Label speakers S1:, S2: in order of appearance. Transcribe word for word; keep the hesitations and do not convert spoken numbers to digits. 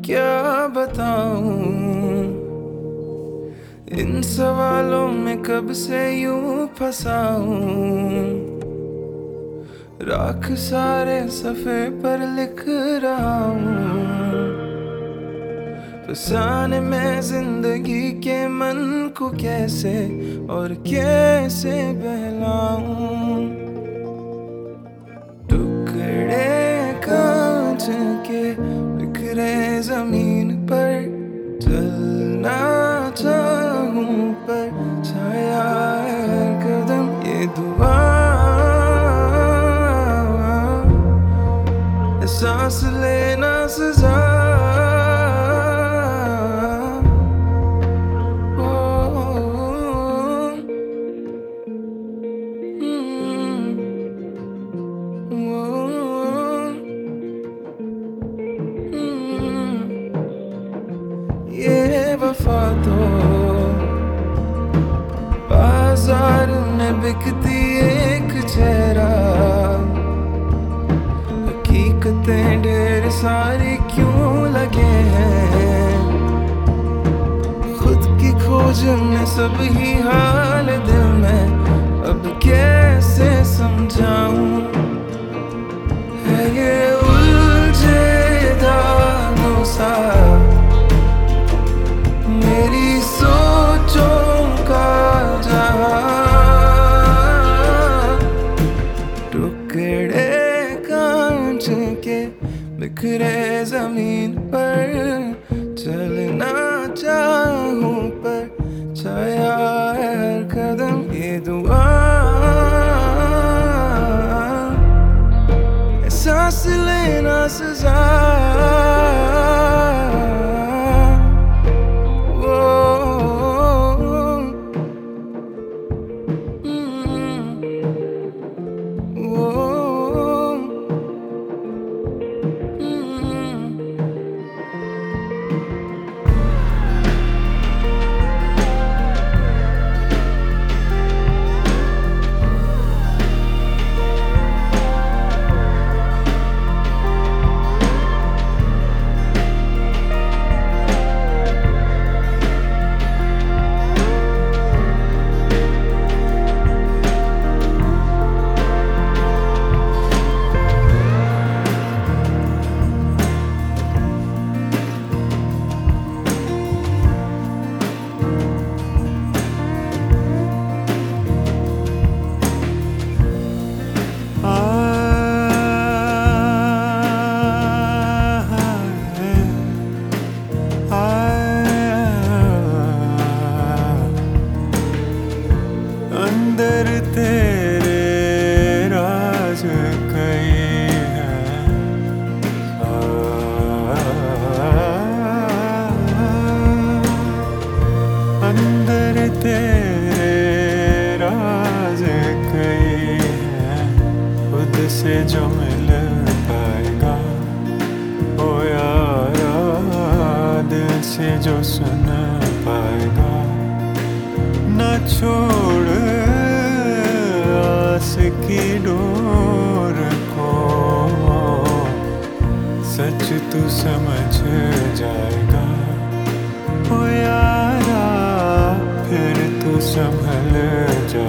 S1: क्या बताऊं, इन सवालों में कब से यूं फंसा हूं। राख सारे सफ़े पर लिख रहा हूं, फसाने में जिंदगी के मन को कैसे और कैसे बहलाऊं। टुकड़े कांच के बिखरे जमीन पर चलना चाहूं, पर छाया है हर कदम ये दुआ। सांस लेना सजा, ये वफा तो बाजार में बिकती एक चेहरा, हकीकतें ढेर सारी क्यों लगे हैं। खुद की खोज में सब ही हाल दिल में अब कैसे समझाऊं। है ये उलझे धागों सा मेरी सोचों का जहां, टुकड़े कांच के बिखरे जमीन पर चलना चाहूं, पर छाया है हर कदम ये दुआ। सांस लेना सजा,
S2: अंदर तेरे राज कई हैं। अंदर तेरे राज कई हैं, खुद से जो मिल पाएगा ओ यारा, दिल से जो सुन पाएगा। न छोड़ आस की डोर को, सच तू समझ जाएगा ओ यारा, फिर तू संभल जा।